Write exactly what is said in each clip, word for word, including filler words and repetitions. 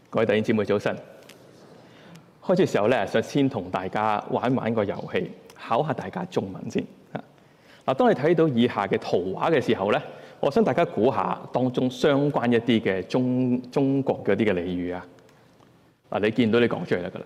各位弟兄姊妹早晨。開始嘅時候咧，想先同大家玩玩個遊戲，考下大家中文先。嗱，當你睇到以下嘅圖畫嘅時候咧，我想大家估下當中相關一啲嘅中中國嘅啲嘅俚語啊。嗱，你見到你講出嚟得噶啦。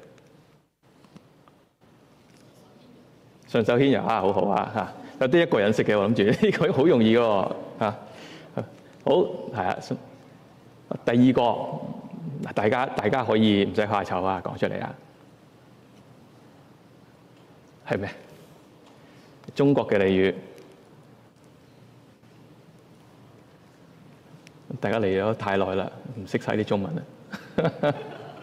順手牽羊啊，好好啊嚇！有啲一個人識嘅，我諗住呢個好容易嘅喎嚇。好係啊，第二個嗱，大家大家可以唔使怕醜啊，講出嚟啊，係咩？中國嘅俚語，大家嚟咗太耐啦，唔識晒啲中文啦。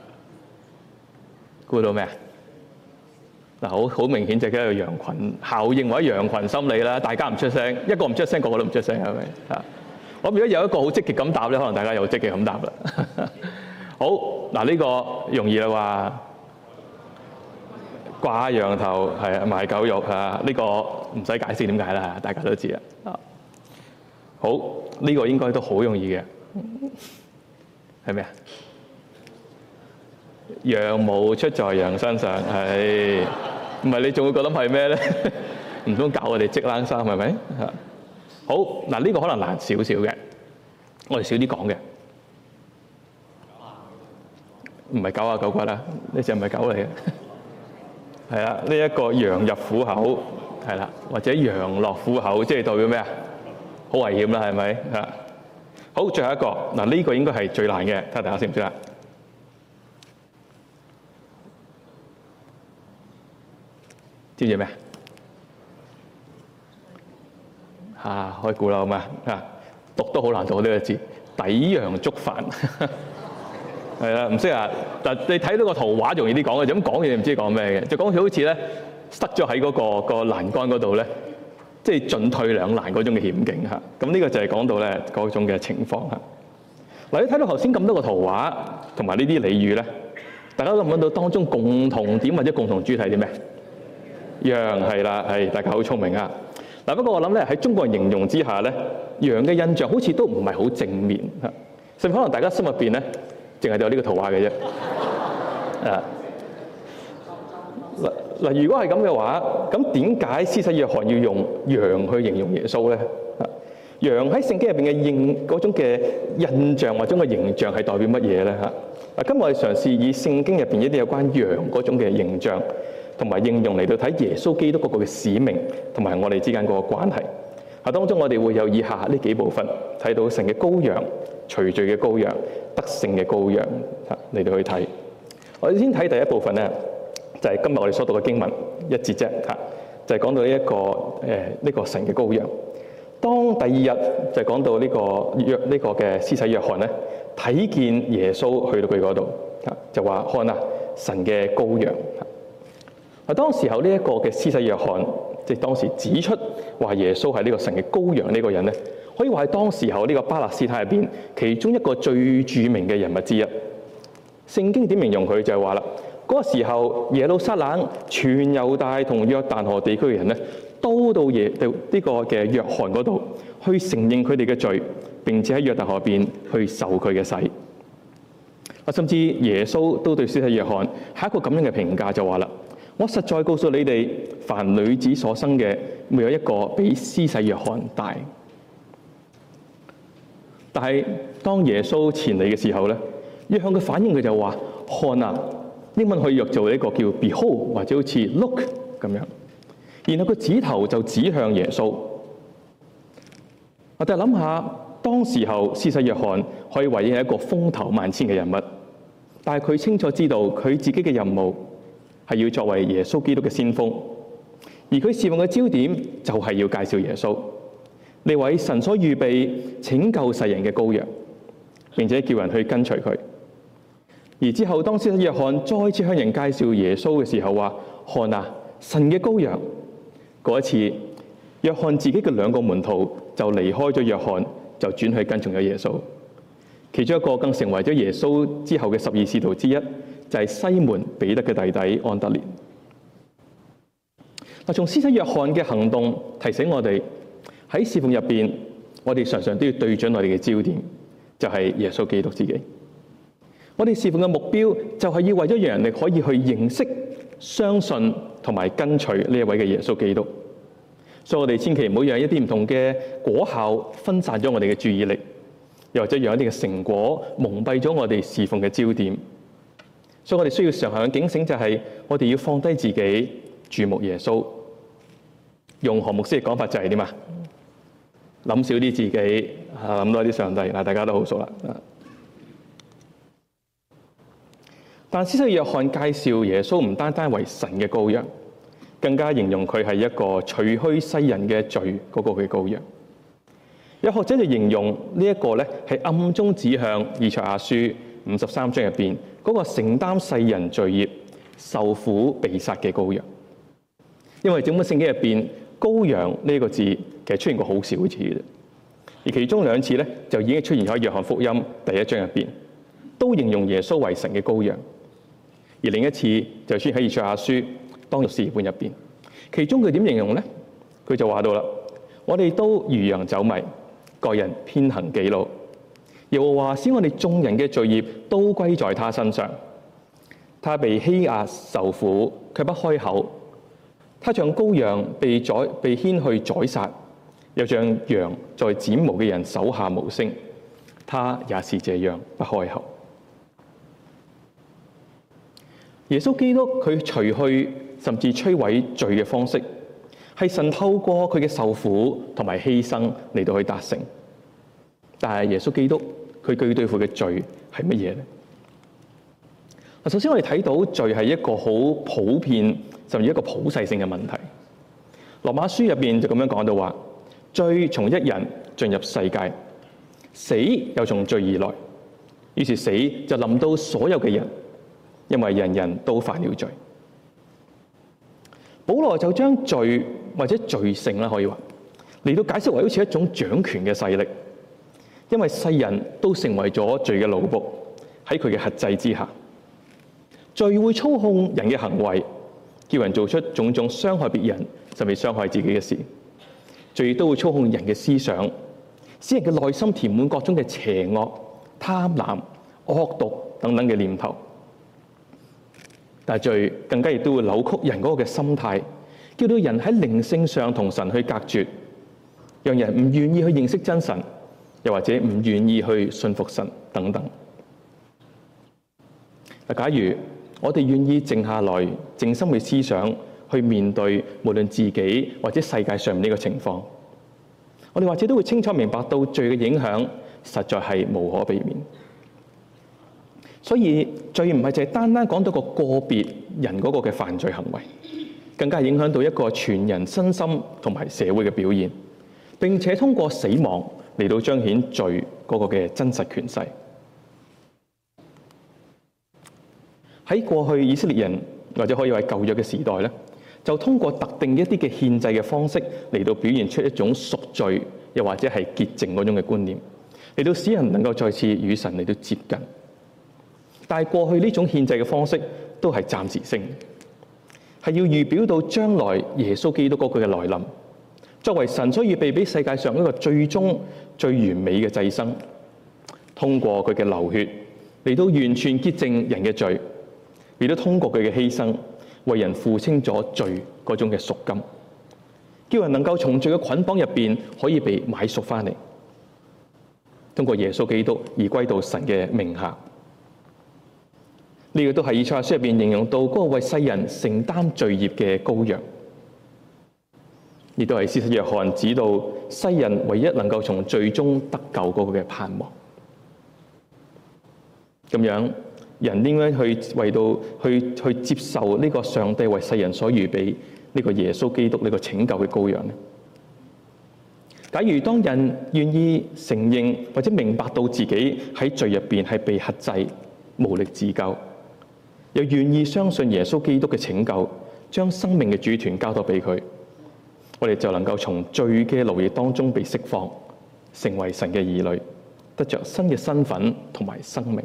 估到咩啊？嗱，好好明顯就係一個羊群效應或者羊群心理啦。大家唔出聲，一個唔出聲，個個都唔出聲，係咪啊？我如果有一個好積極咁答咧，可能大家又積極咁答啦。好嗱，呢個容易啦，話掛羊頭係啊，賣狗肉啊，呢個唔使解釋點解啦，大家都知啦。好，呢個應該都好容易嘅，係咩啊？羊毛出在羊身上，係唔係？你仲會覺得係咩咧？唔通搞我哋織冷衫係咪？好嗱，呢個可能難少少嘅，我哋少啲講嘅。唔係狗啊狗骨啦，呢隻唔係狗嚟嘅，係啦，呢一個羊入虎口係啦，或者羊落虎口，即係代表咩啊？好危險啦，係咪啊？好，最後一個嗱，呢個應該係最難嘅，睇下大家識唔識啦？知唔知咩啊？啊，可以估啦，好嘛？啊，讀都好難讀呢個字，抵陽燭飯。係啦，唔識啊！但你睇到個圖畫容易啲講嘅，咁講嘢唔知講咩嘅，就講好似咧塞咗喺嗰個個欄杆嗰度咧，即係進退兩難嗰種嘅險境嚇。咁呢個就係講到咧嗰種嘅情況嚇。嗱，你睇到頭先咁多個圖畫同埋呢啲俚語咧，大家都諗到當中共同點或者共同主題啲咩？羊係啦，係大家好聰明啊！嗱，不過我諗咧喺中國人形容之下咧，羊嘅印象好似都唔係好正面嚇，甚至可能大家心入邊咧，淨係有呢個圖畫嘅啫。啊，嗱嗱，如果係咁嘅話，咁點解施洗約翰要用羊去形容耶穌咧？啊，羊喺聖經入邊嘅印嗰種嘅印象或者個形象係代表乜嘢咧？嚇！嗱，今日我哋嘗試以聖經入邊一啲有關羊嗰種嘅形象同埋應用嚟到睇耶穌基督嗰個嘅使命同埋我哋之間嗰個關係。啊，當中我哋會有以下呢幾部分睇到神嘅羔羊、除罪嘅羔羊、得勝嘅羔羊嚟到去睇。我哋先睇第一部分咧，就係今日我哋所讀嘅經文一節啫嚇，就係講到呢一個誒呢個神嘅羔羊。當第二日就係講到呢個約呢個嘅施洗約翰咧，睇見耶穌去到佢嗰度嚇，就話看啊，神嘅羔羊。啊，當時候呢一個嘅施洗約翰，即係當時指出話耶穌係呢個神嘅羔羊呢個人咧，可以話係當時候呢個巴勒斯坦入邊其中一個最著名嘅人物之一。聖經點形容佢就係話啦，嗰個時候耶路撒冷、全猶大同約旦河地區嘅人咧，都到耶到呢個嘅約翰嗰度去承認佢哋嘅罪，並且喺約旦河邊去受佢嘅洗。啊，甚至耶穌都對施洗約翰係一個咁樣嘅評價，就話啦：我實在告訴你哋，凡女子所生嘅，沒有一個比施洗約翰大。但係當耶穌前嚟嘅時候咧，約翰嘅反應佢就話：看啊！英文可以譯做一個叫 behold 或者好似 look 咁樣。然後個指頭就指向耶穌。我哋諗下，當時候施洗約翰可以話係一個風頭萬千嘅人物，但係佢清楚知道佢自己嘅任務係要作為耶穌基督嘅先鋒，而佢侍奉嘅焦點就係要介紹耶穌呢位神所預備拯救世人嘅羔羊，並且叫人去跟隨佢。而之後當施洗約翰再次向人介紹耶穌嘅時候，話：看啊，神嘅羔羊。嗰一次，約翰自己嘅兩個門徒就離開咗約翰，就轉去跟從咗耶穌。其中一個更成為咗耶穌之後嘅十二使徒之一，就係西門彼得嘅弟弟安德烈。嗱，從施洗約翰嘅行動提醒我哋喺侍奉入邊，我哋常常都要對準我哋嘅焦點，就係耶穌基督自己。 我哋侍奉嘅目標就係要為咗讓人哋可以去認識、相信同埋跟隨呢一位嘅耶穌基督。所以我哋千祈唔好讓一啲唔同嘅果效分散咗我哋嘅注意力，又或者讓一啲嘅成果蒙蔽咗我哋侍奉嘅焦點。所以我哋需要常常警醒，就係我哋要放低自己，注目耶穌。用何牧師嘅講法就係點啊？諗少啲自己，諗多啲上帝。嗱，大家都好熟啦。但施洗約翰介紹耶穌唔單單為神嘅羔羊，更加形容佢係一個除去世人嘅罪嗰個嘅羔羊。有學者就形容呢一個咧係暗中指向以賽亞書五十三章入邊嗰個承擔世人罪孽、受苦被殺嘅羔羊。因為整本聖經入邊羔羊呢個字其實出現過好少次嘅，而其中兩次咧就已經出現喺約翰福音第一章入邊，都形容耶穌為神嘅羔羊。而另一次就出現喺以賽亞書當六時半入邊，其中佢點形容咧？佢就話到啦：我哋都如羊走迷，各人偏行己路。耶和華使我哋眾人嘅罪孽都歸在他身上。他被欺壓受苦，卻不開口；他像羔羊被宰被牽去宰殺，又像羊在剪毛嘅人手下無聲。他也是這樣不開口。耶穌基督佢除去甚至摧毀罪嘅方式，係神透過佢嘅受苦同埋犧牲嚟到去達成。但係耶穌基督佢具對付嘅罪係乜嘢咧？首先我哋睇到罪係一個好普遍甚至一個普世性嘅問題。羅馬書入邊就咁樣講到話：罪從一人進入世界，死又從罪而來，於是死就臨到所有嘅人。因為人人都犯了罪，保羅就將罪或者罪性啦，可以話嚟到解釋為好似一種掌權嘅勢力，因為世人都成為咗罪嘅奴僕，喺佢嘅轄制之下，罪會操控人嘅行為，叫人做出種種傷害別人甚至傷害自己嘅事。罪亦都會操控人嘅思想，使人嘅內心填滿各種嘅邪惡、貪婪、惡毒等等嘅念頭。但係罪更加亦都會扭曲人嗰個嘅心態，叫到人喺靈性上同神去隔絕，讓人唔願意去認識真神，又或者唔願意去信服神等等。假如我哋願意靜下來，靜心去思想，去面對無論自己或者世界上面呢個情況，我哋或者都會清楚明白到罪嘅影響實在係無可避免。所以罪唔係淨係單單講到個個別人嗰個嘅犯罪行為，更加係影響到一個全人身心同埋社會嘅表現，並且通過死亡嚟到彰顯罪嗰個嘅真實權勢。喺過去以色列人或者可以話舊約嘅時代咧，就通過特定一啲嘅獻祭嘅方式嚟到表現出一種贖罪又或者係潔淨嗰種嘅觀念，嚟到使人能夠再次與神嚟到接近。但係過去呢種獻祭嘅方式都係暫時性，係要預表到將來耶穌基督嗰個嘅來臨，作為神所預備俾世界上一個最終最完美嘅祭牲，通過佢嘅流血嚟到完全潔淨人嘅罪，亦都通過佢嘅犧牲為人付清咗罪嗰種嘅贖金，叫人能夠從罪嘅捆綁入邊可以被買贖翻嚟，通過耶穌基督而歸到神嘅名下。呢個都係以賽亞書入邊形容到嗰個為世人承擔罪孽嘅羔羊，亦都係施洗約翰指到世人唯一能夠從罪中得救嗰個嘅盼望。咁樣人應該去為到去去接受呢個上帝為世人所預備呢個耶穌基督呢個拯救嘅羔羊呢？假如當人願意承認或者明白到自己喺罪入邊係被轄制、無力自救，又願意相信耶穌基督嘅拯救，將生命嘅主權交託俾佢，我哋就能夠從罪嘅奴役當中被釋放，成為神嘅兒女，得着新嘅身份同埋生命。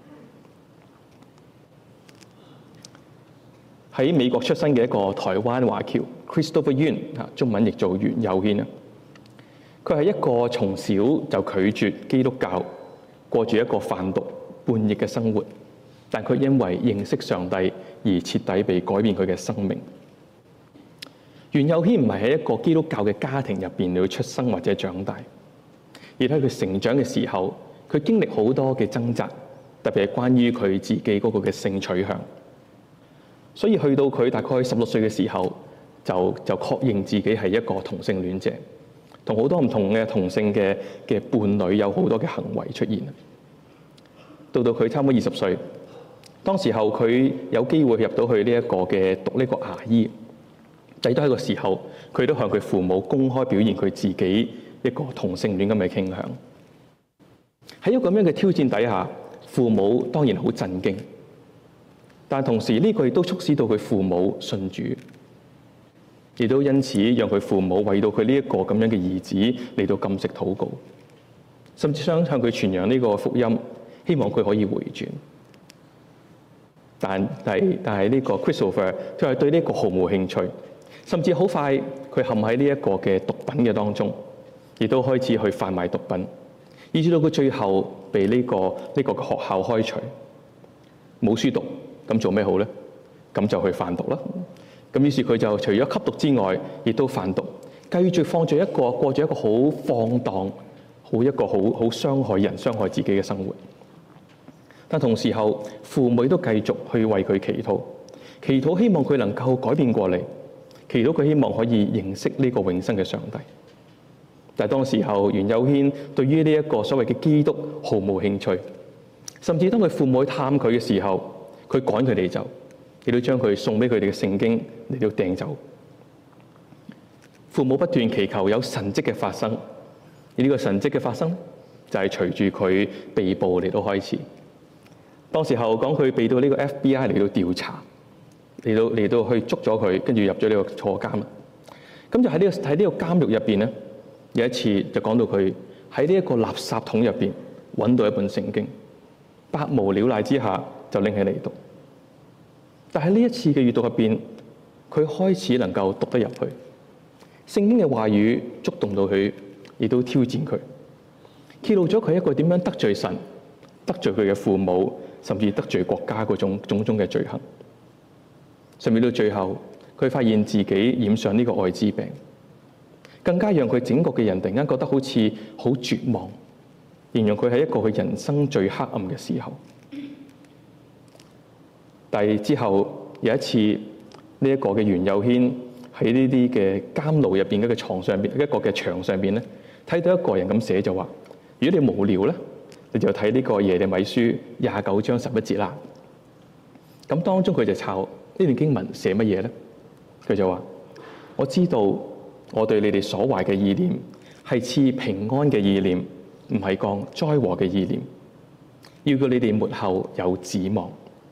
喺美國出生嘅一個台灣華僑 Christopher Yuen， 中文譯做袁佑軒啊，佢係一個從小就拒絕基督教，過住一個販毒、 叛逆嘅生活，但佢因為認識上帝而徹底被改變佢嘅生命。袁幼軒唔係喺一個基督教嘅家庭入邊嚟出生或者長大，而喺佢成長嘅時候，佢經歷好多嘅掙扎，特別係關於佢自己嗰個嘅性取向。所以去到佢大概十六歲嘅時候，就就確認自己係一個同性戀者，同好多唔同嘅同性嘅嘅伴侶有好多嘅行為出現。到到佢差唔多二十歲，當時候佢有機會入到去呢一個嘅讀呢個牙醫，仔都喺個時候，佢都向佢父母公開表現佢自己一個同性戀咁嘅傾向。喺一個咁樣嘅挑戰底下，父母當然好震驚，但同時呢個亦都促使到佢父母信主，亦都因此讓佢父母為到佢呢一個咁樣嘅兒子嚟到禁食禱告，甚至想向佢傳揚呢個福音，希望佢可以回轉。但係但係呢個 Christopher 佢係對呢個毫無興趣，甚至好快佢陷喺呢一個嘅毒品嘅當中，亦都開始去販賣毒品，以至到佢最後被呢個呢個學校開除，冇書讀，咁做咩好咧？咁就去販毒啦。咁於是佢就除咗吸毒之外，亦都販毒，繼續放住一個過住一個好放蕩、好一個好好傷害人、傷害自己嘅生活。但同時候，父母都繼續去為佢祈禱，祈禱希望佢能夠改變過嚟，祈禱佢希望可以認識呢個永生嘅上帝。但係當時候，袁幼軒對於呢一個所謂嘅基督毫無興趣，甚至當佢父母去探佢嘅時候，佢趕佢哋走，亦都將佢送俾佢哋嘅聖經嚟到掟走。父母不斷祈求有神蹟嘅發生，而呢個神蹟嘅發生就係隨住佢被捕嚟到開始。當時候講佢被到呢個 F B I 嚟到調查，嚟到嚟到去捉咗佢，跟住入咗呢個坐監。咁就喺呢個喺呢個監獄入邊咧，有一次就講到佢喺呢一個垃圾桶入邊揾到一本聖經，百無聊賴之下就拎起嚟讀。但係呢一次嘅閱讀入邊，佢開始能夠讀得入去，聖經嘅話語觸動到佢，亦都挑戰佢，揭露咗佢一個點樣得罪神、得罪佢嘅父母，甚至得罪國家嗰種種種嘅罪行。甚至到最後，佢發現自己染上呢個愛滋病，更加讓佢整個嘅人突然間覺得好似好絕望，形容佢係一個佢人生最黑暗嘅時候。但係之後有一次，呢一個嘅袁幼軒喺呢啲嘅監牢入邊嘅一個床上邊，一個嘅牆上邊咧，睇到一個人咁寫就話：如果你無聊咧，你就睇呢個耶利米書廿九章十一節啦。咁當中佢就抄呢段經文寫乜嘢咧？佢就話：我知道我對你哋所懷嘅意念係賜平安嘅意念，唔係降災禍嘅意念，要叫你哋末後有指望。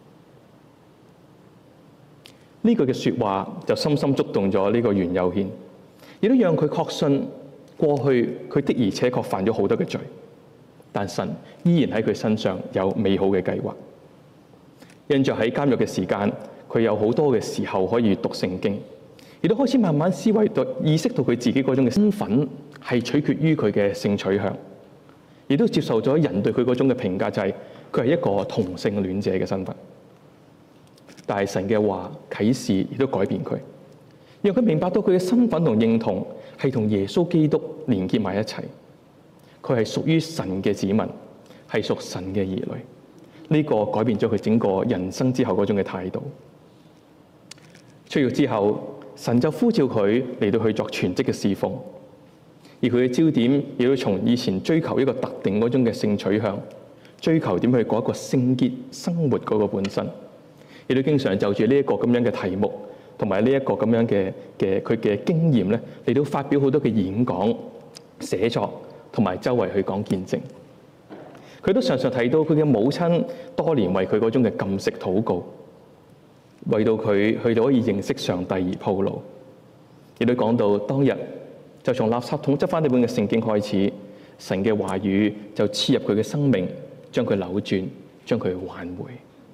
呢句嘅說話就深深觸動咗呢個袁幼軒，亦都讓佢確信過去佢的而且確犯咗好多嘅罪，但神依然喺佢身上有美好嘅計劃。因着喺監獄嘅時間，佢有好多嘅時候可以讀聖經，亦都開始慢慢思維到意識到佢自己嗰種嘅身份係取決於佢嘅性取向，亦都接受咗人對佢嗰種嘅評價，就係佢係一個同性戀者嘅身份。但係神嘅話啟示亦都改變佢，讓佢明白到佢嘅身份同認同係同耶穌基督連結埋一齊。佢係屬於神嘅子民，係屬神嘅兒女。呢個改變咗佢整個人生之後嗰種嘅態度。出獄之後，神就呼召佢嚟到去作全職嘅侍奉，而佢嘅焦點亦都從以前追求一個特定嗰種嘅性取向，追求點去過一個聖潔生活嗰個本身。亦都經常就住呢一個咁樣嘅題目，同埋呢一個咁樣嘅嘅佢嘅經驗咧，嚟到發表好多嘅演講、寫作，同埋周圍去講見證。佢都常常提到佢嘅母親多年為佢嗰種嘅禁食禱告，為到佢去到可以認識上帝而鋪路。亦都講到當日就從垃圾桶執翻呢本嘅聖經開始，神嘅話語就刺入佢嘅生命，將佢扭轉，將佢挽回。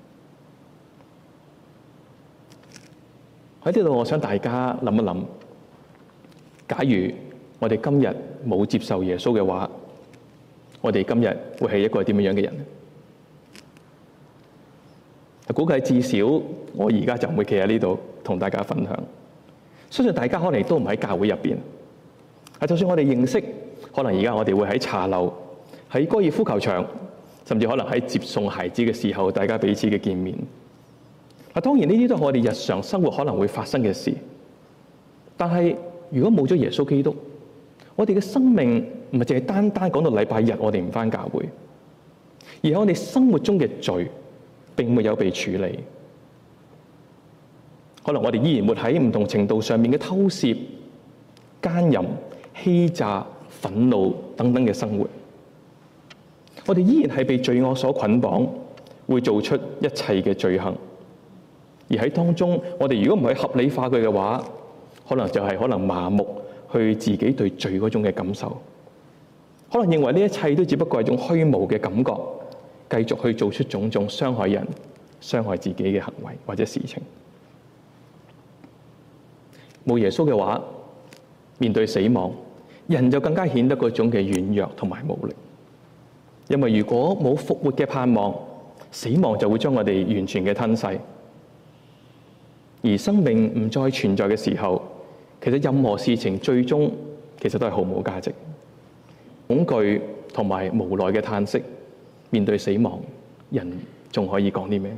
喺呢度，我想大家諗一諗，假如我哋今日冇接受耶穌嘅話，我哋今日會係一個點樣樣嘅人？ 估計至少我而家就唔會企喺呢度同大家分享。相信大家可能都唔喺教會入邊。就算我哋認識，可能而家我哋會喺茶樓、喺高爾夫球場，甚至可能喺接送孩子嘅時候，大家彼此嘅見面。啊，當然呢啲都係我哋日常生活可能會發生嘅事。但係如果冇咗耶穌基督，我哋嘅生命唔係淨係單單講到禮拜日我哋唔返教會，而係我哋生活中嘅罪並沒有被處理。可能我哋依然活喺唔同程度上面嘅偷竊、奸淫、欺詐、憤怒等等嘅生活。我哋依然係被罪惡所捆綁，會做出一切嘅罪行。而喺當中，我哋如果唔去合理化佢嘅話，可能就係可能麻木去自己對罪嗰種嘅感受，可能認為呢一切都只不過係一種虛無嘅感覺，繼續去做出種種傷害人、傷害自己嘅行為或者事情。冇耶穌嘅話，面對死亡，人就更加顯得嗰種嘅軟弱同埋無力。因為如果冇復活嘅盼望，死亡就會將我哋完全嘅吞噬。而生命唔再存在嘅時候，其實任何事情最終其實都係毫無價值。恐懼同埋無奈嘅嘆息，面對死亡，人仲可以講啲咩？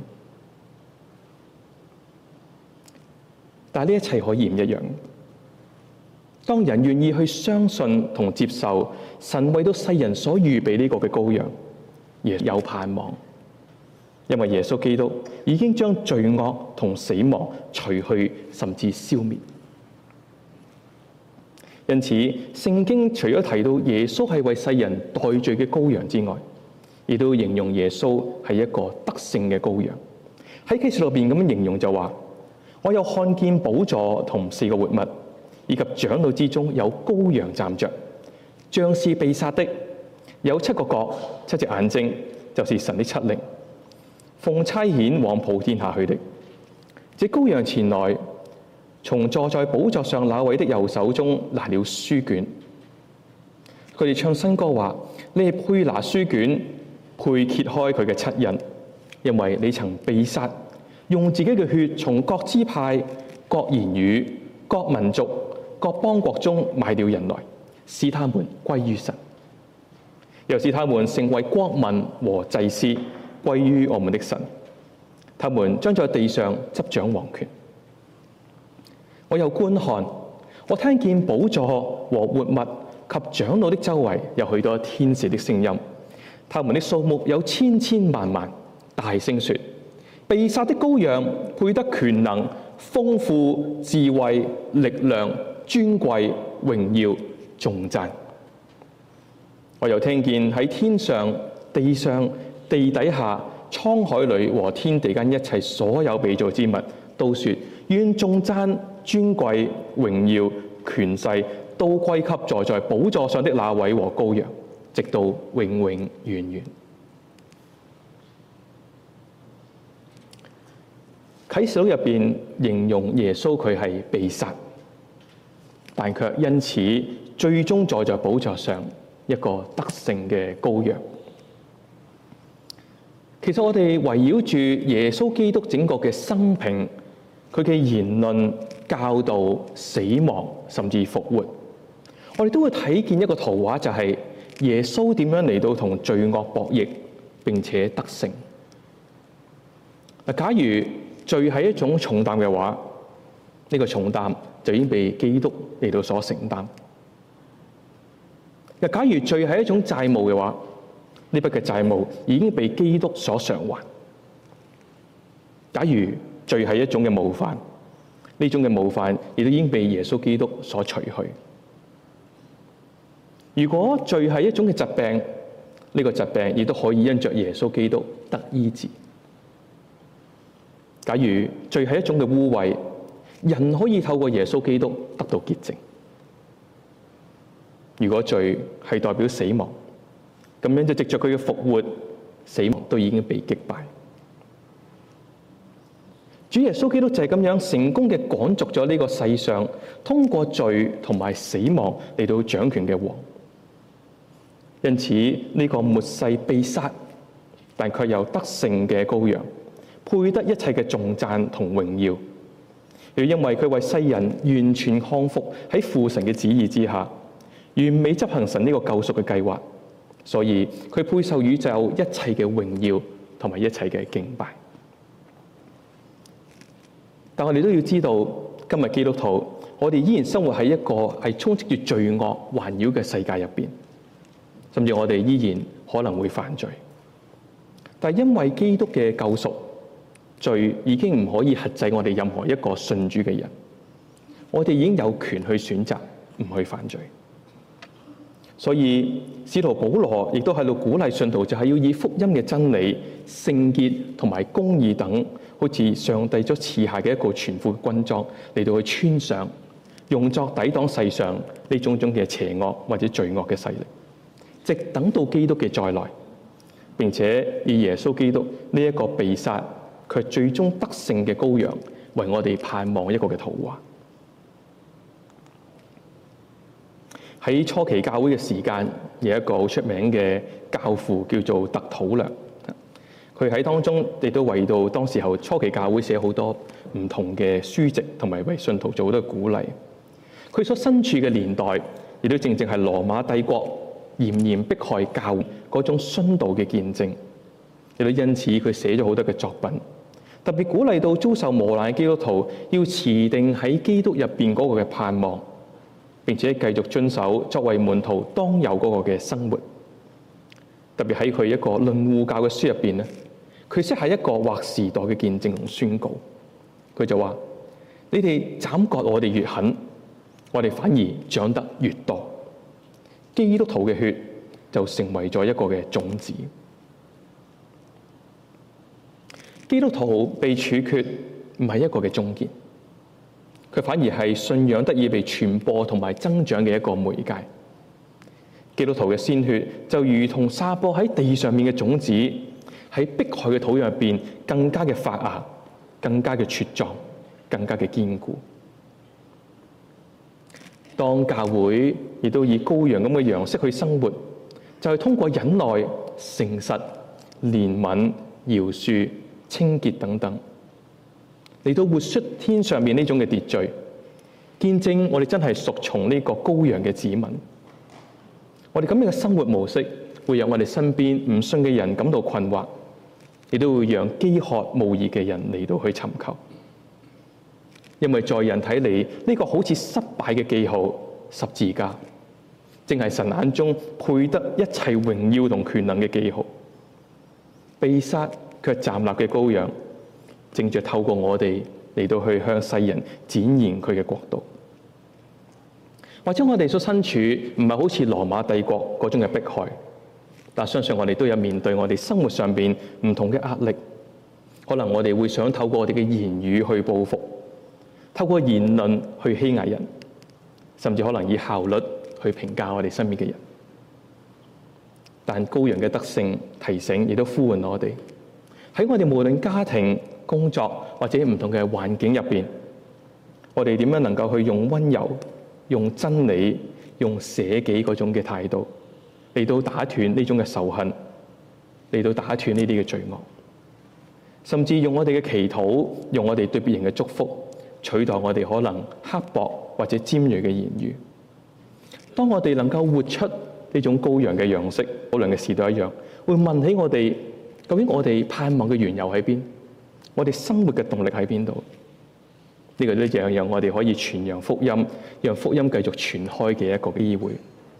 但係呢一切可以唔一樣。當人願意去相信同接受神為到世人所預備呢個嘅羔羊，而有盼望，因為耶穌基督已經將罪惡同死亡除去，甚至消滅。因此，聖經除咗提到耶穌係為世人代罪嘅羔羊之外，亦都形容耶穌係一個得勝嘅羔羊。喺啟示錄入邊咁樣形容就話：我又看見寶座同四個活物，以及長老之中有羔羊站着，像是被殺的，有七個角、七隻眼睛，就是神的七靈，奉差遣往普天下去的。這羔羊前來，從坐在寶座上那位的右手中拿了書卷。佢哋唱新歌話：你配拿書卷，配揭開佢嘅七印，因為你曾被殺，用自己嘅血從各支派、各言語、各民族、各邦國中買了人來，使他們歸於神，又使他們成為國民和祭司，歸於我們的神。他們將在地上執掌王權。我又觀看，我聽見寶座和活物及長老的周圍有許多天使的聲音，他們的數目有千千萬萬，大聲說：被殺的羔羊配得權能、豐富、智慧、力量、尊貴、榮耀、頌讚。我又聽見喺天上、地上、地底下、滄海裏和天地間一切所有被造之物，都說：願頌讚、尊貴、榮耀、權勢都歸給坐在寶座上的那位和羔羊，直到永永遠遠。啟示錄入邊形容耶穌佢係被殺，但卻因此最終坐在寶座上一個得勝嘅羔羊。其實我哋圍繞住耶穌基督整個嘅生平，佢嘅言論、教導、死亡，甚至復活，我哋都會睇見一個圖畫，就係耶穌點樣嚟到同罪惡博弈，並且得勝。嗱，假如罪係一種重擔嘅話，呢個重擔就已經被基督嚟到所承擔。嗱，假如罪係一種債務嘅話，呢筆嘅債務已經被基督所償還。假如罪係一種嘅冒犯，呢種嘅冒犯亦都已經被耶穌基督所除去。如果罪係一種嘅疾病，呢個疾病亦都可以因着耶穌基督得醫治。假如罪係一種嘅污穢，人可以透過耶穌基督得到潔淨。如果罪係代表死亡，咁樣就藉着佢嘅復活，死亡都已經被擊敗。主耶穌基督就係咁樣成功嘅趕逐咗呢個世上通過罪同埋死亡嚟到掌權嘅王。因此呢個末世被殺但卻又得勝嘅羔羊， 配得一切嘅頌讚同榮耀。亦因為佢為世人完全康復喺父神嘅旨意之下，完美執行神呢個救贖嘅計劃，所以佢配受宇宙一切嘅榮耀同埋一切嘅敬拜。但我哋都要知道，今日基督徒，我哋依然生活喺一個係充斥住罪惡環繞嘅世界入邊，甚至我哋依然可能會犯罪。但係因為基督嘅救贖，罪已經唔可以轄制我哋任何一個信主嘅人，我哋已經有權去選擇唔去犯罪。所以使徒保羅亦都喺度鼓勵信徒，就係要以福音嘅真理、聖潔同埋公義等，好似上帝所賜下嘅一個全副軍裝嚟到去穿上，用作抵擋世上呢種種嘅邪惡或者罪惡嘅勢力，直等到基督嘅再來，並且以耶穌基督呢一個被殺卻最終得勝嘅羔羊為我哋盼望一個嘅圖畫。喺初期教會嘅時間，有一個好出名嘅教父叫做特土良，佢喺當中亦都為到當時候初期教會寫好多唔同嘅書籍，同埋為信徒做好多鼓勵。佢所身處嘅年代，亦都正正係羅馬帝國嚴嚴迫害教會嗰種殉道嘅見證，亦都因此佢寫咗好多嘅作品，特別鼓勵到遭受磨難嘅基督徒要持定喺基督入邊嗰個嘅盼望，並且繼續遵守作為門徒當有嗰個嘅生活。特別喺佢一個論護教嘅書入邊咧，佢寫係一個劃時代嘅見證同宣告。佢就話：你哋斬割我哋越狠，我哋反而長得越多。基督徒嘅血就成為咗一個嘅種子。基督徒被處決唔係一個嘅終結，佢反而係信仰得以被傳播同埋增長嘅一個媒介。基督徒嘅鮮血就如同撒播喺地上面嘅種子，喺迫害嘅土壤入邊更加嘅發芽，更加嘅茁壯，更加嘅堅固。當教會亦都以羔羊咁嘅樣式去生活，就係通過忍耐、誠實、憐憫、饒恕、清潔等等，嚟到活出天上面呢種嘅秩序，見證我哋真係屬從呢個羔羊嘅子民。我哋咁樣嘅生活模式，會讓我哋身邊唔信嘅人感到困惑，亦都會讓飢渴慕義嘅人嚟到去尋求。因為在人睇嚟，呢個好似失敗嘅記號十字架，正係神眼中配得一切榮耀同權能嘅記號。被殺卻站立嘅羔羊，正着透過我哋嚟到去向世人展現佢嘅國度。或者我哋所身處唔係好似羅馬帝國嗰種嘅迫害，但相信我哋都有面對我哋生活上邊唔同嘅壓力。可能我哋會想透過我哋嘅言語去報復，透過言論去欺壓人，甚至可能以效率去評價我哋身邊嘅人。但羔羊嘅得勝提醒，亦都呼喚我哋喺我哋無論家庭、工作或者唔同嘅環境入邊，我哋點樣能夠去用溫柔、用真理、用捨己嗰種嘅態度嚟到打斷呢種嘅仇恨，嚟到打斷呢啲嘅罪惡，甚至用我哋嘅祈禱，用我哋對別人嘅祝福取代我哋可能刻薄或者尖銳嘅言語。當我哋能夠活出呢種羔羊嘅樣式，保良嘅時代一樣，會問起我哋究竟我哋盼望嘅緣由喺邊？我哋生活嘅動力喺邊度？呢、這個都讓讓我哋可以傳揚福音，讓福音繼續傳開嘅一個機會。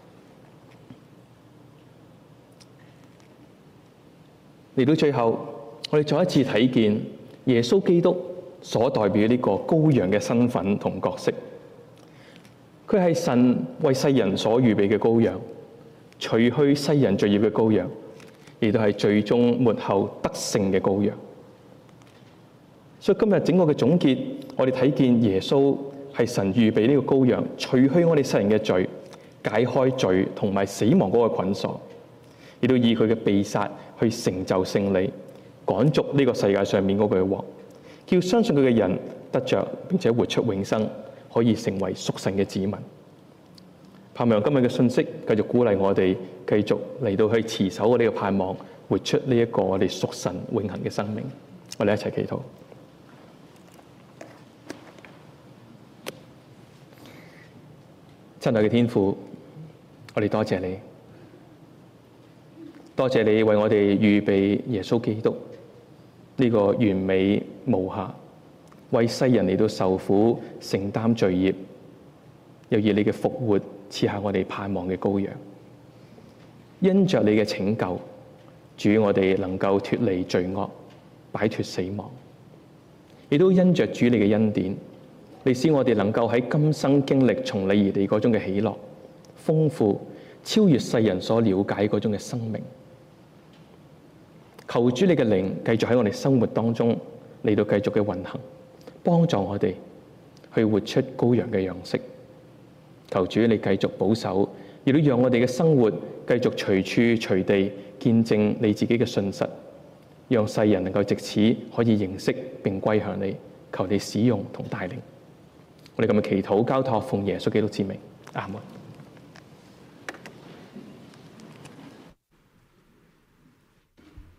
嚟到最後，我哋再一次睇見耶穌基督所代表呢個羔羊嘅身份同角色。佢係神為世人所預備嘅羔羊，除去世人罪孽嘅羔羊，亦都係最終末後得勝嘅羔羊。所以今日整個嘅總結，我哋睇見耶穌係神預備呢個羔羊，除去我哋世人嘅罪，解開罪同埋死亡嗰個捆鎖，亦都以佢嘅被殺去成就勝利，趕逐呢個世界上面嗰個王，叫相信佢嘅人得着並且活出永生，可以成為屬神嘅子民。盼望今日嘅信息繼續鼓勵我哋，繼續嚟到去持守我哋嘅盼望，活出呢一個我哋屬神永恆嘅生命。 我哋一齊祈禱。親愛嘅天父，我哋多謝你，多謝你為我哋預備耶穌基督呢個完美無瑕，為世人嚟到受苦、承擔罪孽，又以你嘅復活賜下我哋盼望嘅羔羊。因着你嘅拯救，主我哋能夠脫離罪惡，擺脫死亡，亦都因着主你嘅恩典，你使我哋能夠喺今生經歷從你而嚟嗰種嘅喜樂、豐富、超越世人所了解嗰種嘅生命。求主你嘅靈繼續喺我哋生活當中嚟到繼續嘅運行，幫助我哋去活出羔羊嘅樣式。求主你繼續保守，亦都讓我哋嘅生活繼續隨處隨地見證你自己嘅信實，讓世人能夠藉此可以認識並歸向你。求你使用同帶領。我哋咁嘅祈禱交託奉耶穌基督之名，阿門。